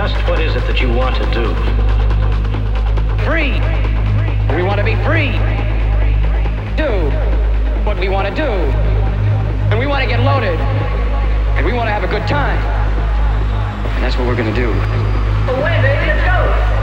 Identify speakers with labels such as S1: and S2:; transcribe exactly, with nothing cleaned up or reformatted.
S1: Just what is it that you want to do?
S2: Free. We want to be free. Do what we want to do. And we want to get loaded. And we want to have a good time. And that's what we're going to do.
S3: Away, baby, let's go.